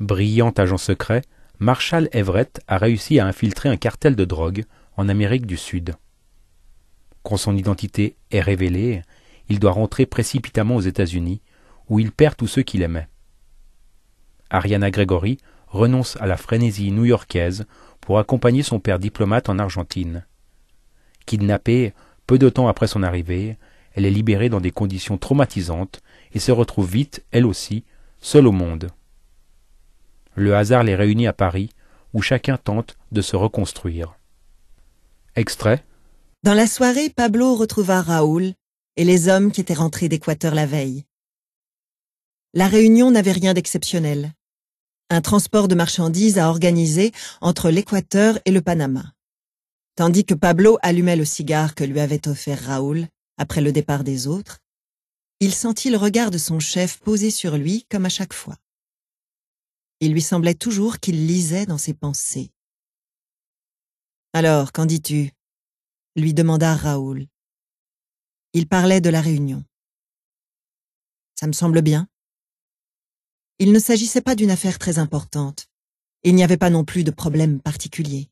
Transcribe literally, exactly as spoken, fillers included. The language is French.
Brillant agent secret, Marshall Everett a réussi à infiltrer un cartel de drogue en Amérique du Sud. Quand son identité est révélée, il doit rentrer précipitamment aux États-Unis, où il perd tous ceux qu'il aimait. Ariana Gregory renonce à la frénésie new-yorkaise pour accompagner son père diplomate en Argentine. Kidnappée peu de temps après son arrivée, elle est libérée dans des conditions traumatisantes et se retrouve vite, elle aussi, seule au monde. Le hasard les réunit à Paris, où chacun tente de se reconstruire. Extrait. Dans la soirée, Pablo retrouva Raoul et les hommes qui étaient rentrés d'Équateur la veille. La réunion n'avait rien d'exceptionnel. Un transport de marchandises à organiser entre l'Équateur et le Panama. Tandis que Pablo allumait le cigare que lui avait offert Raoul après le départ des autres, il sentit le regard de son chef posé sur lui comme à chaque fois. Il lui semblait toujours qu'il lisait dans ses pensées. « Alors, qu'en dis-tu » lui demanda Raoul. Il parlait de la réunion. « Ça me semble bien. » Il ne s'agissait pas d'une affaire très importante. Il n'y avait pas non plus de problème particulier.